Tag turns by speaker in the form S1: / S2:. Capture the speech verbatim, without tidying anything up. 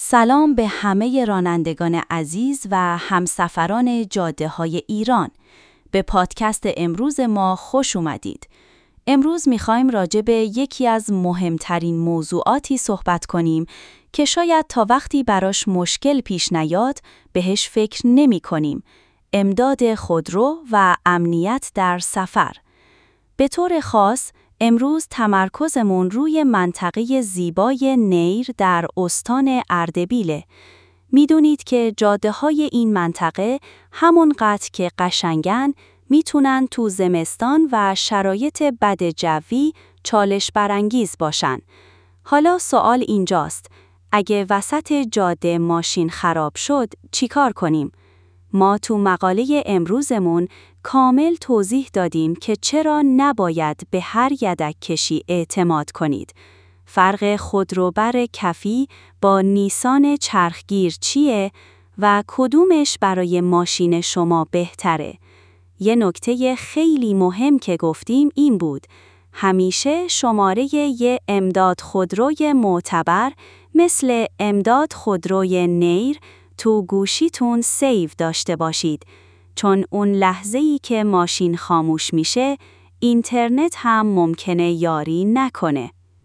S1: سلام به همه رانندگان عزیز و همسفران جاده‌های ایران. به پادکست امروز ما خوش اومدید. امروز می‌خوایم راجع به یکی از مهمترین موضوعاتی صحبت کنیم که شاید تا وقتی براش مشکل پیش نیاد بهش فکر نمی کنیم. امداد خودرو و امنیت در سفر. به طور خاص امروز تمرکزمون روی منطقه زیبای نیر در استان اردبیله. میدونید که جاده‌های این منطقه همونقدر که قشنگن میتونن تو زمستان و شرایط بد جوی چالش برانگیز باشن. حالا سوال اینجاست، اگه وسط جاده ماشین خراب شد چیکار کنیم؟ ما تو مقاله امروزمون کامل توضیح دادیم که چرا نباید به هر یدک کشی اعتماد کنید. فرق خودروبر کفی با نیسان چرخگیر چیه و کدومش برای ماشین شما بهتره؟ یه نکته خیلی مهم که گفتیم این بود. همیشه شماره یه امداد خودروی معتبر مثل امداد خودروی نیر تو گوشیتون سیو داشته باشید، چون اون لحظه‌ای که ماشین خاموش میشه اینترنت هم ممکنه یاری نکنه.